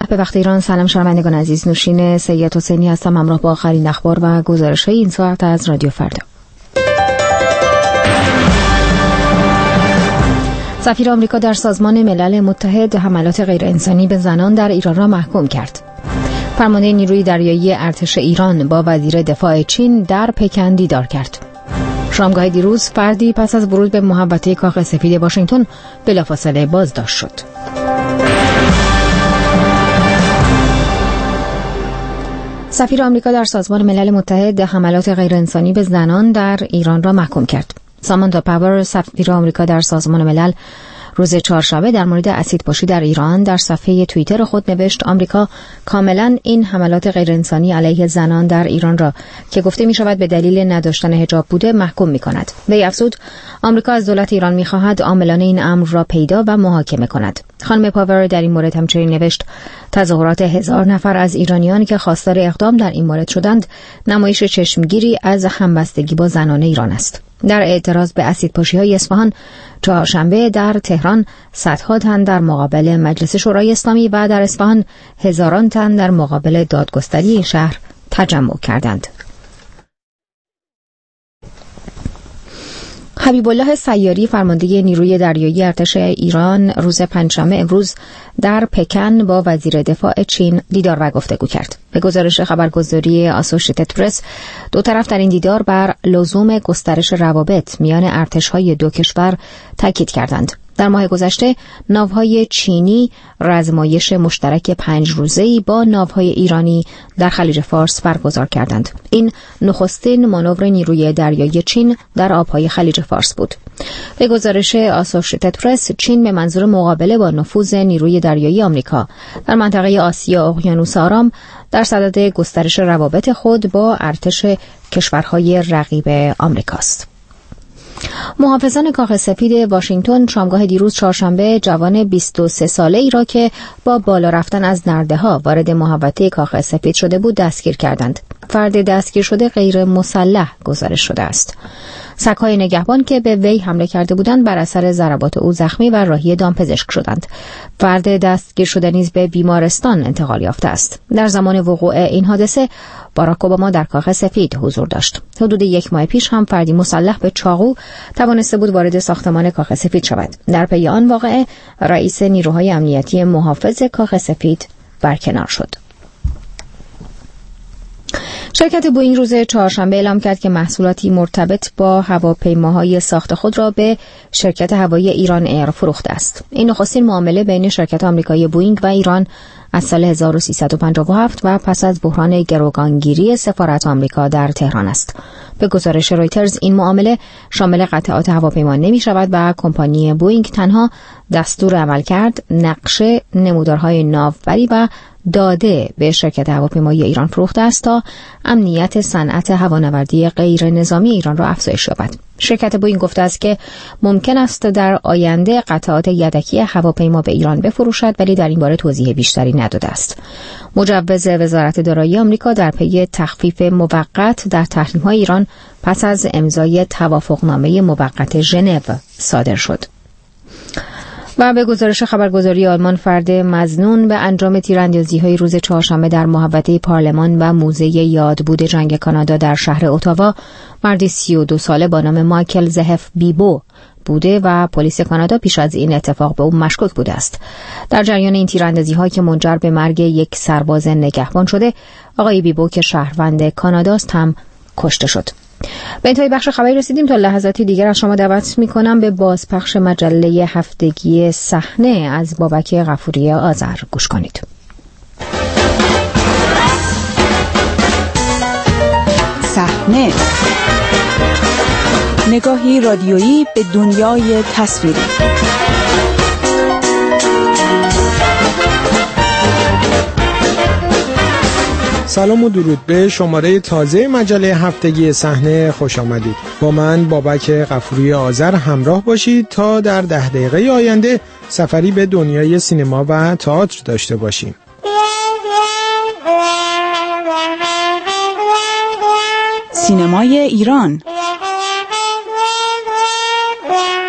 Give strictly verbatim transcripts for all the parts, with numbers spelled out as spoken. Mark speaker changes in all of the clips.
Speaker 1: به وقت ایران. سلام شنوندگان عزیز، نوشین سید حسینی هستم، همراه با آخرین اخبار و گزارش‌های این ساعت از رادیو فردا. سفیر آمریکا در سازمان ملل متحد حملات غیرانسانی به زنان در ایران را محکوم کرد. فرمانده نیروی دریایی ارتش ایران با وزیر دفاع چین در پکن دیدار کرد. شامگاه دیروز فردی پس از ورود به محوطه کاخ سفید واشنگتن بلافاصله بازداشت شد. سفیر آمریکا در سازمان ملل متحد حملات غیرانسانی به زنان در ایران را محکوم کرد. سامانتا پاور، سفیر آمریکا در سازمان ملل، روز چهارشنبه در مورد اسیدپاشی در ایران در صفحه توییتر خود نوشت آمریکا کاملا این حملات غیرانسانی علیه زنان در ایران را که گفته می شود به دلیل نداشتن حجاب بوده محکوم می کند. وی افزود آمریکا از دولت ایران می خواهد عاملان این امر را پیدا و محاکمه کند. خانم پاور در این مورد همچنین نوشت تظاهرات هزار نفر از ایرانیانی که خواستار اقدام در این مورد شدند نمایش چشمگیری از همبستگی با زنان ایران است. در اعتراض به اسیدپاشی‌های اصفهان چهارشنبه در تهران صدها تن در مقابل مجلس شورای اسلامی و در اصفهان هزاران تن در مقابل دادگستری این شهر تجمع کردند. حبیب الله سیاری، فرمانده نیروی دریایی ارتش ایران، روز پنجشنبه امروز در پکن با وزیر دفاع چین دیدار و گفتگو کرد. به گزارش خبرگزاری آسوشیتد پرس، دو طرف در این دیدار بر لزوم گسترش روابط میان ارتش‌های دو کشور تاکید کردند. در ماه گذشته ناوهای چینی رزمایش مشترک پنج روزه‌ای با ناوهای ایرانی در خلیج فارس برگزار کردند. این نخستین مانور نیروی دریایی چین در آبهای خلیج فارس بود. به گزارش آسوشیتد پرس، چین به منظور مقابله با نفوذ نیروی دریایی آمریکا در منطقه آسیا اقیانوس آرام در صدد گسترش روابط خود با ارتش کشورهای رقیب آمریکاست. محافظان کاخ سفید واشنگتن شامگاه دیروز چهارشنبه جوان بیست و سه ساله ای را که با بالا رفتن از نرده‌ها وارد محوطه کاخ سفید شده بود دستگیر کردند. فرد دستگیر شده غیر مسلح گزارش شده است. سگ‌های نگهبان که به وی حمله کرده بودند بر اثر ضربات او زخمی و راهی دامپزشک شدند. فرد دستگیر شده نیز به بیمارستان انتقال یافته است. در زمان وقوع این حادثه باراک اوباما در کاخ سفید حضور داشت. حدود یک ماه پیش هم فردی مسلح به چاقو توانسته بود وارد ساختمان کاخ سفید شود. در پی آن واقعه رئیس نیروهای امنیتی محافظ کاخ سفید برکنار شد. شرکت بوئینگ روز چهارشنبه اعلام کرد که محصولاتی مرتبط با هواپیماهای ساخت خود را به شرکت هوایی ایران ایر فروخته است. این نخستین معامله بین شرکت آمریکایی بوئینگ و ایران از سال هزار و سیصد و پنجاه و هفت و پس از بحران گروگانگیری سفارت آمریکا در تهران است. به گزارش رویترز این معامله شامل قطعات هواپیما نمی شود و کمپانی بوئینگ تنها دستور عمل کرد، نقشه، نمودارهای ناوبری و داده به شرکت هواپیمایی ایران فروخته است تا امنیت صنعت هوانوردی غیر نظامی ایران را افزایش یابد. شرکت بوئینگ گفته است که ممکن است در آینده قطعات یدکی هواپیما به ایران بفروشد، ولی در این باره توضیح بیشتری نداده است. مجوز وزارت دارایی آمریکا در پی تخفیف موقت در تحریم‌های ایران پس از امضای توافقنامه موقت ژنو صادر شد. و به گزارش خبرگزاری آلمان، فرد مظنون به انجام تیراندازی‌های روز چهارشنبه در محوطه پارلمان و موزه یادبود جنگ کانادا در شهر اتاوا مردی سی و دو ساله با نام مایکل زهف بیبو بوده و پلیس کانادا پیش از این اتفاق به او مشکوک بوده است. در جریان این تیراندازی‌ها که منجر به مرگ یک سرباز نگهبان شده، آقای بیبو که شهروند کاناداست هم کشته شد. به انتهای بخش خبری رسیدیم. تا لحظاتی دیگر از شما دعوت می‌کنم به بازپخش مجله هفتگی صحنه از بابک غفوری آذر گوش کنید.
Speaker 2: صحنه، نگاهی رادیویی به دنیای تصویری.
Speaker 3: سلام و درود به شماره تازه مجله هفتگی صحنه خوش آمدید. با من بابک غفوری آذر همراه باشید تا در ده دقیقه آینده سفری به دنیای سینما و تئاتر داشته باشیم.
Speaker 2: سینمای ایران،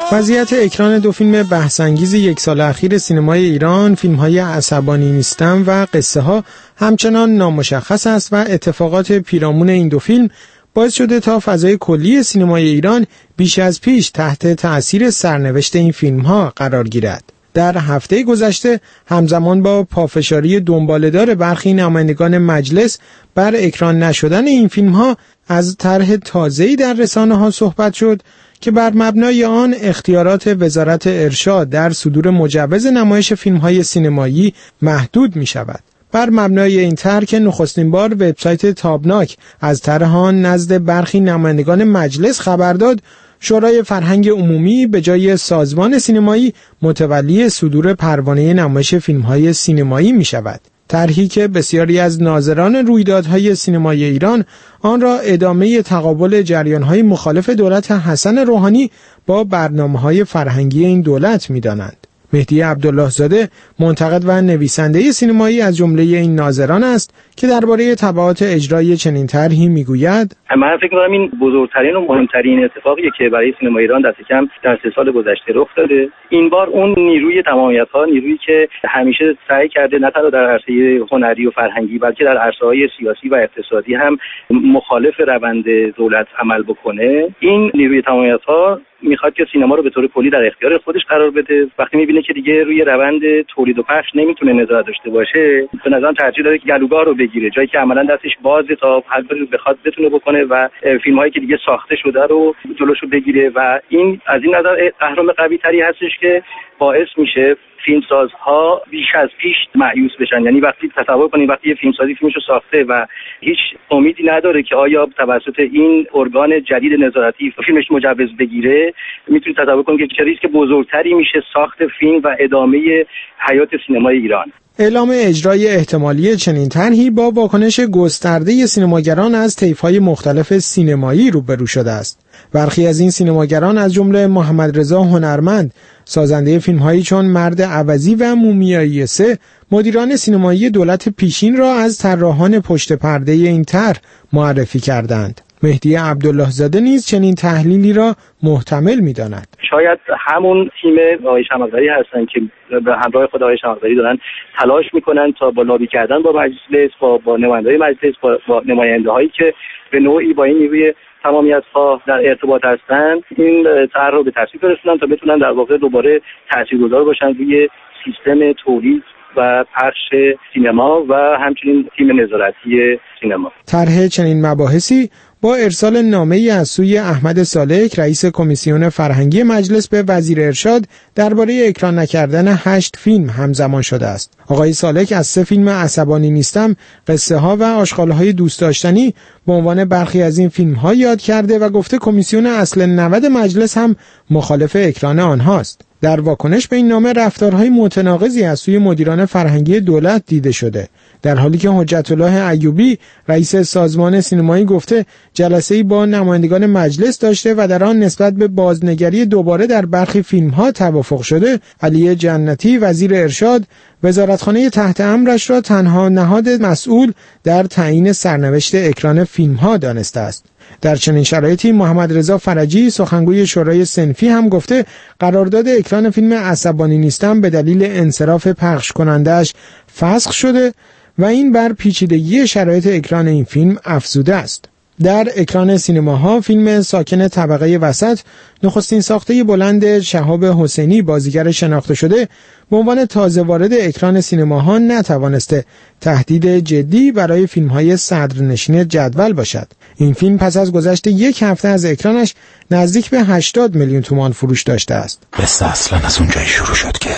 Speaker 3: وضعیت اکران دو فیلم بحث‌انگیز یک سال اخیر سینمای ایران، فیلم‌های عصبانی نیستم و قصه ها همچنان نامشخص است و اتفاقات پیرامون این دو فیلم باعث شده تا فضای کلی سینمای ایران بیش از پیش تحت تأثیر سرنوشت این فیلم‌ها قرار گیرد. در هفته گذشته همزمان با پافشاری دنباله‌دار برخی نمایندگان مجلس بر اکران نشدن این فیلم‌ها از طرح تازه‌ای در رسانه‌ها صحبت شد که بر مبنای آن اختیارات وزارت ارشاد در صدور مجوز نمایش فیلم‌های سینمایی محدود می‌شود. بر مبنای این طرح که نخستین بار وبسایت تابناک از طرح آن نزد برخی نمایندگان مجلس خبر داد، شورای فرهنگ عمومی به جای سازمان سینمایی متولی صدور پروانه نمایش فیلم‌های سینمایی می‌شود. طرحی که بسیاری از ناظران رویدادهای سینمای ایران آن را ادامه تقابل جریان‌های مخالف دولت حسن روحانی با برنامه‌های فرهنگی این دولت می‌دانند. مهدی عبدالله زاده منتقد و نویسنده سینمایی از جمله این ناظران است که درباره تبعات اجرای چنین طرحی میگوید:
Speaker 4: من فکر می‌کنم این بزرگترین و مهمترین اتفاقیه که برای سینما ایران دست کم در سه سال گذشته رخ داده. این بار اون نیروی تمامیت‌ها، نیرویی که همیشه سعی کرده نه تنها در عرصه هنری و فرهنگی بلکه در عرصه‌های سیاسی و اقتصادی هم مخالف روند دولت عمل بکنه، این نیروی تمامیت‌ها میخواد که سینما رو به طور کلی در اختیار خودش قرار بده. وقتی میبینه که دیگه روی روند تولید و پخش نمیتونه نظارت داشته باشه، به نظرم ترجیح داره که گلوگاه رو بگیره، جایی که عملاً دستش بازه تا هر کاری بخواد بتونه بکنه و فیلم‌هایی که دیگه ساخته شده رو جلوشو بگیره. و این از این نظر اهرم قوی تری هستش که باعث میشه فیلمسازها بیش از پیش مایوس بشن. یعنی وقتی تصور کنید وقتی یه فیلمسازی فیلمشو ساخته و هیچ امیدی نداره که آیا توسط این ارگان جدید نظارتی فیلمش مجوز بگیره، میتونید تصور کنید که چه ریسک بزرگتری میشه ساخت فیلم و ادامه حیات سینمای ایران.
Speaker 3: اعلام اجرای احتمالی چنین طرحی با واکنش گسترده سینماگران از طیف‌های مختلف سینمایی روبرو شده است. برخی از این سینماگران از جمله محمد رضا هنرمند، سازنده فیلم‌هایی چون مرد عوضی و مومیایی سه، مدیران سینمایی دولت پیشین را از طراحان پشت پرده این طرح معرفی کردند. مهدی عبدالله زاده نیز چنین تحلیلی را محتمل می‌داند.
Speaker 4: شاید همون تیم آقای شمع‌آذری هستن که به همراه خود آقای شمع‌آذری دارن تلاش میکنن تا با لابی کردن با مجلس، با با نماینده‌های مجلس، با, با نماینده‌هایی که به نوعی با این نیروی تمامیت‌ها در ارتباط هستند، این طرح رو به تصویب برسونن تا بتونن در واقع دوباره تاثیرگذار باشن روی سیستم تولید و پخش سینما و همچنین تیم نظارتی سینما.
Speaker 3: طرح چنین مباحثی با ارسال نامه‌ای از سوی احمد سالک، رئیس کمیسیون فرهنگی مجلس، به وزیر ارشاد درباره اکران نکردن هشت فیلم همزمان شده است. آقای سالک از سه فیلم عصبانی نیستم، قصه ها و آشغال‌های دوست داشتنی به عنوان برخی از این فیلم‌ها یاد کرده و گفته کمیسیون اصل نود مجلس هم مخالف اکران آنهاست. در واکنش به این نامه رفتارهای متناقضی از سوی مدیران فرهنگی دولت دیده شده، در حالی که حجت الله ایوبی، رئیس سازمان سینمایی، گفته جلسه‌ای با نمایندگان مجلس داشته و در آن نسبت به بازنگری دوباره در برخی فیلم‌ها توافق شده. علی جنتی، وزیر ارشاد، وزارتخانه تحت امرش را تنها نهاد مسئول در تعیین سرنوشت اکران فیلم‌ها دانسته است. در چنین شرایطی محمد رضا فرجی، سخنگوی شورای صنفی، هم گفته قرارداد اکران فیلم عصبانی نیستم به دلیل انصراف پخش کننده‌اش فسخ شده و این بر پیچیدگی شرایط اکران این فیلم افزوده است. در اکران سینماها فیلم ساکن طبقه وسط، نخستین ساخته بلند شهاب حسینی، بازیگر شناخته شده، به عنوان تازه وارد اکران سینماها نتوانسته تهدید جدی برای فیلم‌های صدرنشین جدول باشد. این فیلم پس از گذشت یک هفته از اکرانش نزدیک به هشتاد میلیون تومان فروش داشته است.
Speaker 5: قصه اصلا از اونجایی شروع شد که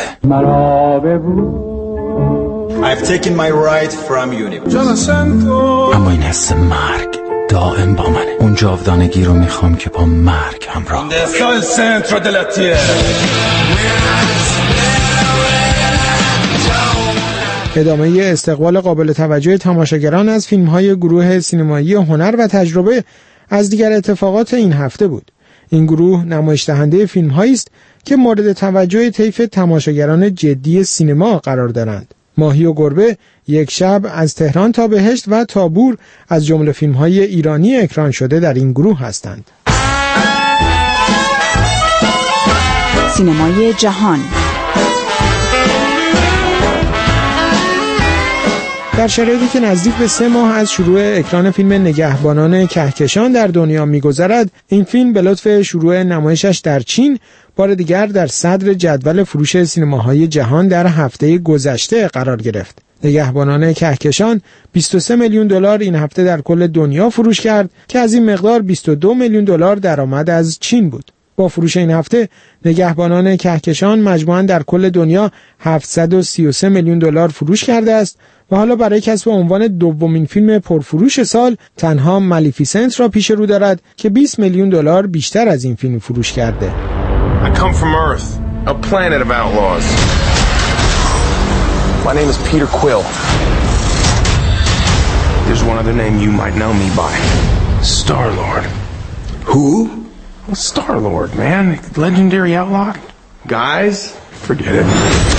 Speaker 6: مرا ببو
Speaker 5: I've taken my right from universe. اما این حس مرگ دائم با منه. اون جاودانگی رو میخوام که با مرگ همراه باشه.
Speaker 3: ادامه استقبال قابل توجه تماشاگران از فیلم‌های گروه سینمایی هنر و تجربه از دیگر اتفاقات این هفته بود. این گروه نمایش دهنده فیلم‌هایی است که مورد توجه طیف تماشاگران جدی سینما قرار دارند. ماهی و گربه، یک شب، از تهران تا بهشت و تابور از جمله فیلم‌های ایرانی اکران شده در این گروه هستند.
Speaker 2: سینمای جهان.
Speaker 3: در شرایطی که نزدیک به سه ماه از شروع اکران فیلم نگهبانان کهکشان در دنیا می‌گذرد، این فیلم به لطف شروع نمایشش در چین بار دیگر در صدر جدول فروش سینماهای جهان در هفته گذشته قرار گرفت. نگهبانان کهکشان بیست و سه میلیون دلار این هفته در کل دنیا فروش کرد که از این مقدار بیست و دو میلیون دلار درآمد از چین بود. با فروش این هفته نگهبانان کهکشان مجموعاً در کل دنیا هفتصد و سی و سه میلیون دلار فروش کرده است و حالا برای کسب عنوان دومین فیلم پرفروش سال تنها مالیفیسنت را پیش رو دارد که بیست میلیون دلار بیشتر از این فیلم فروش کرده.
Speaker 5: I come from Earth, a planet of outlaws. My name is Peter Quill. There's one other name you might know me by. Star-Lord. Who? Well, Star-Lord, man. Legendary outlaw. Guys, forget it.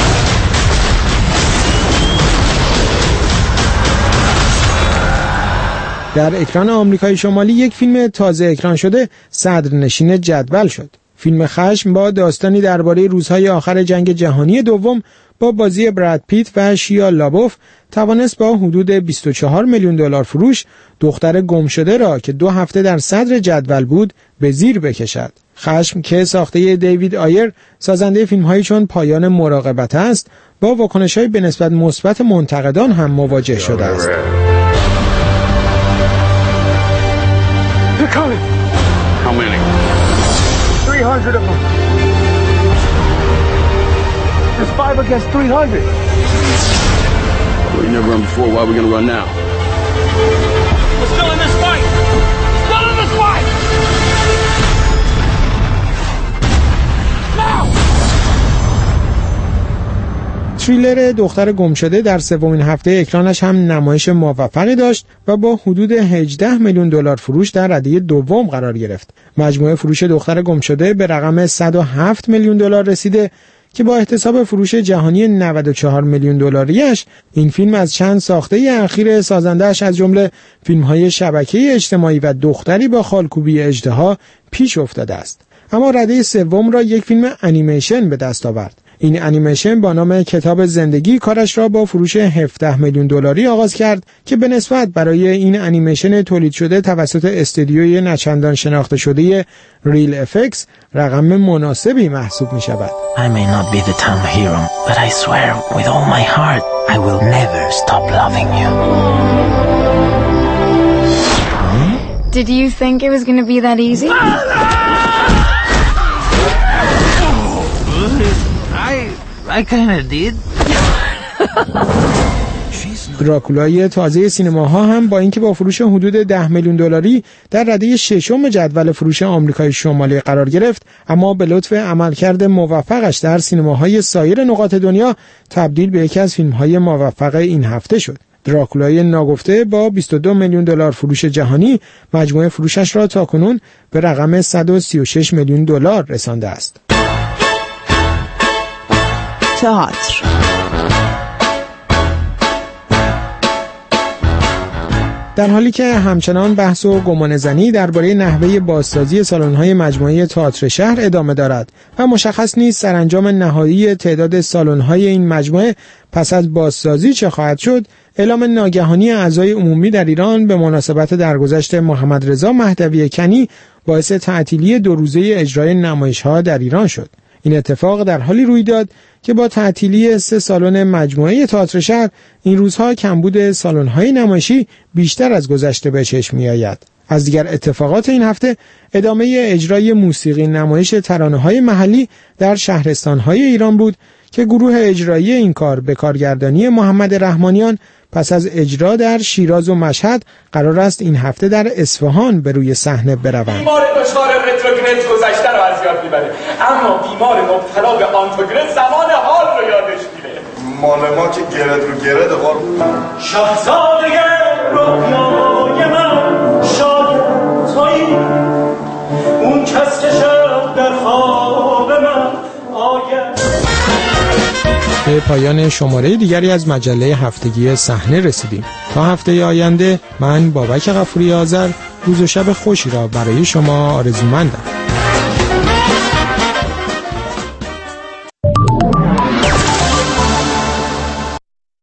Speaker 3: در اکران آمریکای شمالی یک فیلم تازه اکران شده صدرنشین جدول شد. فیلم خشم با داستانی درباره روزهای آخر جنگ جهانی دوم با بازی براد پیت و شیا لابوف توانست با حدود بیست و چهار میلیون دلار فروش دختر گم شده را که دو هفته در صدر جدول بود به زیر بکشد. خشم که ساخته دیوید آیر سازنده فیلم‌هایی چون پایان مراقبت است با واکنش‌های به نسبت مثبت منتقدان هم مواجه شده است.
Speaker 5: How many?
Speaker 6: three hundred of them. There's five against three hundred.
Speaker 7: Well, you never run before. Why are we gonna run now?
Speaker 6: We're still in this fight. Still in this fight. Now.
Speaker 3: تریلر دختر گم شده در سومین هفته اکرانش هم نمایش موفقی داشت و با حدود هجده میلیون دلار فروش در رده دوم قرار گرفت. مجموع فروش دختر گم شده به رقم صد و هفت میلیون دلار رسیده که با احتساب فروش جهانی نود و چهار میلیون دلاریش این فیلم از چند ساخته اخیر سازنده‌اش از جمله فیلم‌های شبکه‌ای اجتماعی و دختری با خالکوبی اژدها پیش افتاده است. اما رده سوم را یک فیلم انیمیشن به دست آورد. این انیمیشن با نام کتاب زندگی کارش را با فروش هفده میلیون دلاری آغاز کرد که به نسبت برای این انیمیشن تولید شده توسط استودیوی نچندان شناخته شده ریل افکس رقم مناسبی محسوب می شود.
Speaker 8: I may not be the town hero, but I swear with all my heart I will never stop loving you.
Speaker 9: Did you think it was going to be that easy?
Speaker 8: I kind of did.
Speaker 3: دراکولای تازه سینماها هم با اینکه با فروش حدود ده میلیون دلاری در رده ششم جدول فروش آمریکای شمالی قرار گرفت، اما به لطف عملکرد موفقش در سینماهای سایر نقاط دنیا تبدیل به یکی از فیلم‌های موفق این هفته شد. دراکولای ناگفته با بیست و دو میلیون دلار فروش جهانی مجموع فروشش را تاکنون به رقم صد و سی و شش میلیون دلار رسانده است.
Speaker 2: تئاتر.
Speaker 3: در حالی که همچنان بحث و گمانه‌زنی درباره نحوه بازسازی سالن‌های مجموعه تئاتر شهر ادامه دارد و مشخص نیست سرانجام نهایی تعداد سالن‌های این مجموعه پس از بازسازی چه خواهد شد، اعلام ناگهانی اعضای عمومی در ایران به مناسبت درگذشت محمد رضا مهدوی کنی باعث تعطیلی دو روزه اجرای نمایش‌ها در ایران شد. این اتفاق در حالی روی داد که با تعطیلی سه سالن مجموعه تئاتر شهر این روزها کمبود سالن‌های نمایشی بیشتر از گذشته به چشم می‌آید. از دیگر اتفاقات این هفته ادامه اجرای موسیقی نمایش ترانه‌های محلی در شهرستان‌های ایران بود که گروه اجرایی این کار به کارگردانی محمد رحمانیان پس از اجرا در شیراز و مشهد قرار است این هفته در اصفهان به روی صحنه بروند.
Speaker 10: بیمار دچار رتروگرنز گذشته رو از یاد میبره، اما بیمار مبتلا به آنتوگرنز زمان حال رو یادش میره.
Speaker 5: مال ما که گرد رو گرد قربون
Speaker 10: شاهزاده رویای من شاید تویی، اون کس که شب در خواب من آید.
Speaker 3: به پایان شماره دیگری از مجله هفتگی صحنه رسیدیم. تا هفته آینده من بابک غفوری آذر روز و شب خوشی را برای شما آرزومندم.